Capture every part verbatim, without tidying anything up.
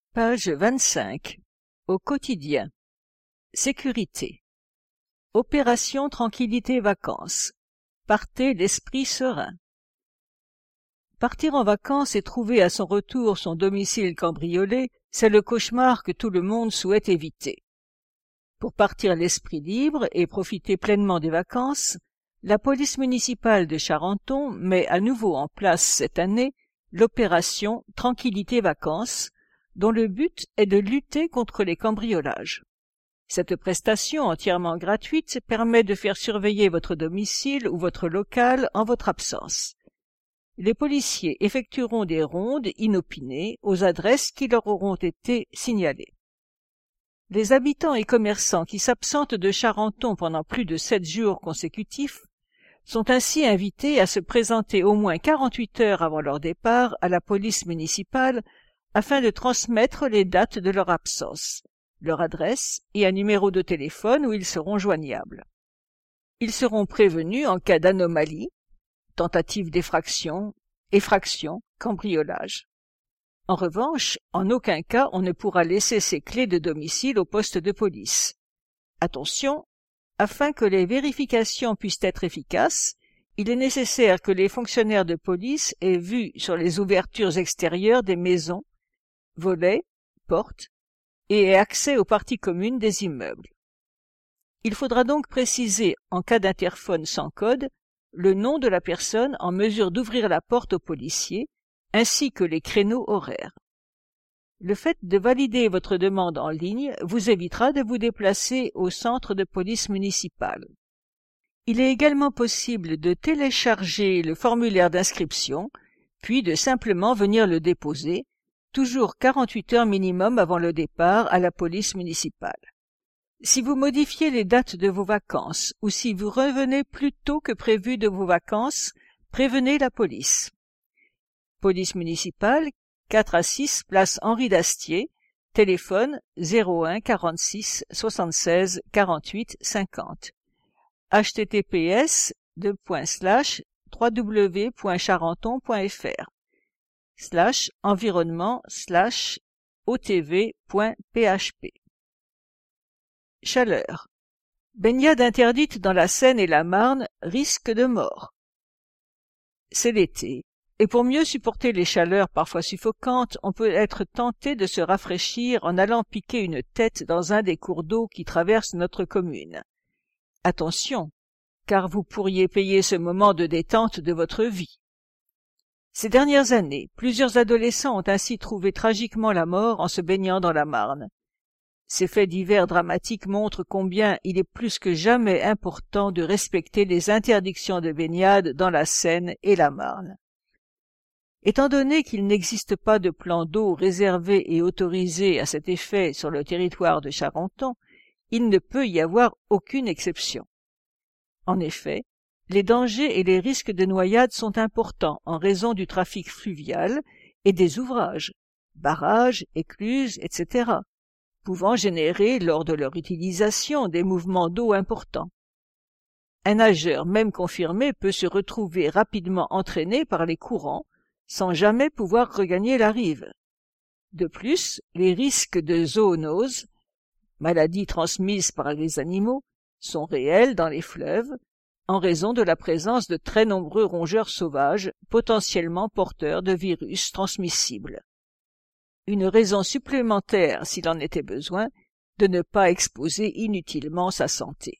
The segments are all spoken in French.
Page vingt-cinq. Au quotidien. Sécurité. Opération Tranquillité Vacances. Partez l'esprit serein. Partir en vacances et trouver à son retour son domicile cambriolé, c'est le cauchemar que tout le monde souhaite éviter. Pour partir l'esprit libre et profiter pleinement des vacances, la police municipale de Charenton met à nouveau en place cette année l'opération Tranquillité Vacances, dont le but est de lutter contre les cambriolages. Cette prestation entièrement gratuite permet de faire surveiller votre domicile ou votre local en votre absence. Les policiers effectueront des rondes inopinées aux adresses qui leur auront été signalées. Les habitants et commerçants qui s'absentent de Charenton pendant plus de sept jours consécutifs sont ainsi invités à se présenter au moins quarante-huit heures avant leur départ à la police municipale afin de transmettre les dates de leur absence, leur adresse et un numéro de téléphone où ils seront joignables. Ils seront prévenus en cas d'anomalie, tentative d'effraction, effraction, cambriolage. En revanche, en aucun cas on ne pourra laisser ses clés de domicile au poste de police. Attention, afin que les vérifications puissent être efficaces, il est nécessaire que les fonctionnaires de police aient vu sur les ouvertures extérieures des maisons, volets, portes, et aient accès aux parties communes des immeubles. Il faudra donc préciser, en cas d'interphone sans code, le nom de la personne en mesure d'ouvrir la porte aux policiers, ainsi que les créneaux horaires. Le fait de valider votre demande en ligne vous évitera de vous déplacer au centre de police municipale. Il est également possible de télécharger le formulaire d'inscription, puis de simplement venir le déposer, toujours quarante-huit heures minimum avant le départ à la police municipale. Si vous modifiez les dates de vos vacances ou si vous revenez plus tôt que prévu de vos vacances, prévenez la police. Police municipale, quatre à six, place Henri Dastier, téléphone zéro un quarante-six soixante-seize quarante-huit cinquante. h t t p s deux points slash w w w point charenton point f r slash environnement slash otv.php. Chaleur. Baignade interdite dans la Seine et la Marne, risque de mort. C'est l'été, et pour mieux supporter les chaleurs parfois suffocantes, on peut être tenté de se rafraîchir en allant piquer une tête dans un des cours d'eau qui traversent notre commune. Attention, car vous pourriez payer ce moment de détente de votre vie. Ces dernières années, plusieurs adolescents ont ainsi trouvé tragiquement la mort en se baignant dans la Marne. Ces faits divers dramatiques montrent combien il est plus que jamais important de respecter les interdictions de baignade dans la Seine et la Marne. Étant donné qu'il n'existe pas de plan d'eau réservé et autorisé à cet effet sur le territoire de Charenton, il ne peut y avoir aucune exception. En effet, les dangers et les risques de noyade sont importants en raison du trafic fluvial et des ouvrages, barrages, écluses, et cetera, pouvant générer lors de leur utilisation des mouvements d'eau importants. Un nageur, même confirmé, peut se retrouver rapidement entraîné par les courants sans jamais pouvoir regagner la rive. De plus, les risques de zoonose, maladies transmises par les animaux, sont réels dans les fleuves, en raison de la présence de très nombreux rongeurs sauvages, potentiellement porteurs de virus transmissibles. Une raison supplémentaire, s'il en était besoin, de ne pas exposer inutilement sa santé.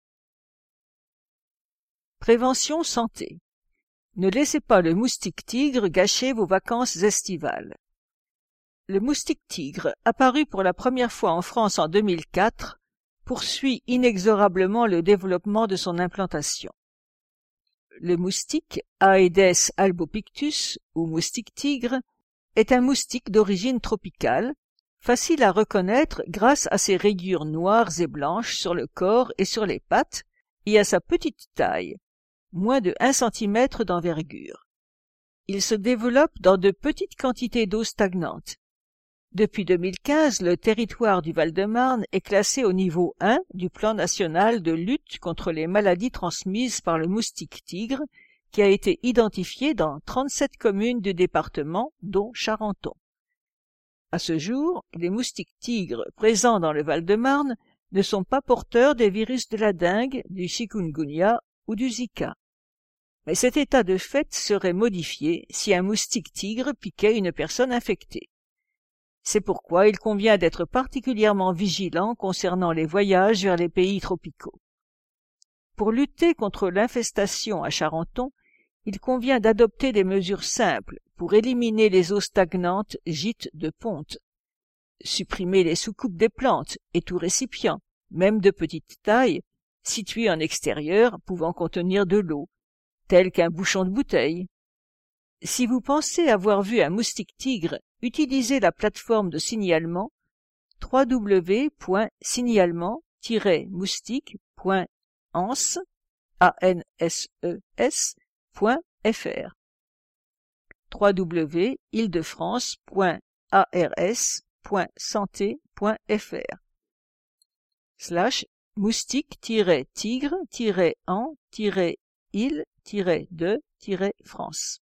Prévention santé. Ne laissez pas le moustique tigre gâcher vos vacances estivales. Le moustique tigre, apparu pour la première fois en France en deux mille quatre, poursuit inexorablement le développement de son implantation. Le moustique Aedes albopictus, ou moustique tigre, est un moustique d'origine tropicale, facile à reconnaître grâce à ses rayures noires et blanches sur le corps et sur les pattes, et à sa petite taille, moins de un centimètre d'envergure. Il se développe dans de petites quantités d'eau stagnante. Depuis deux mille quinze, le territoire du Val-de-Marne est classé au niveau un du plan national de lutte contre les maladies transmises par le moustique tigre, qui a été identifié dans trente-sept communes du département, dont Charenton. À ce jour, les moustiques tigres présents dans le Val-de-Marne ne sont pas porteurs des virus de la dengue, du chikungunya ou du Zika. Mais cet état de fait serait modifié si un moustique tigre piquait une personne infectée. C'est pourquoi il convient d'être particulièrement vigilant concernant les voyages vers les pays tropicaux. Pour lutter contre l'infestation à Charenton, il convient d'adopter des mesures simples pour éliminer les eaux stagnantes gîtes de ponte, supprimer les soucoupes des plantes et tout récipient, même de petite taille, situé en extérieur pouvant contenir de l'eau, tel qu'un bouchon de bouteille. Si vous pensez avoir vu un moustique tigre, utilisez la plateforme de signalement w w w point signalement tiret moustique point ans point f r w w w point île de france point a r s point santé point f r slash moustique-tigre-an-île-de-france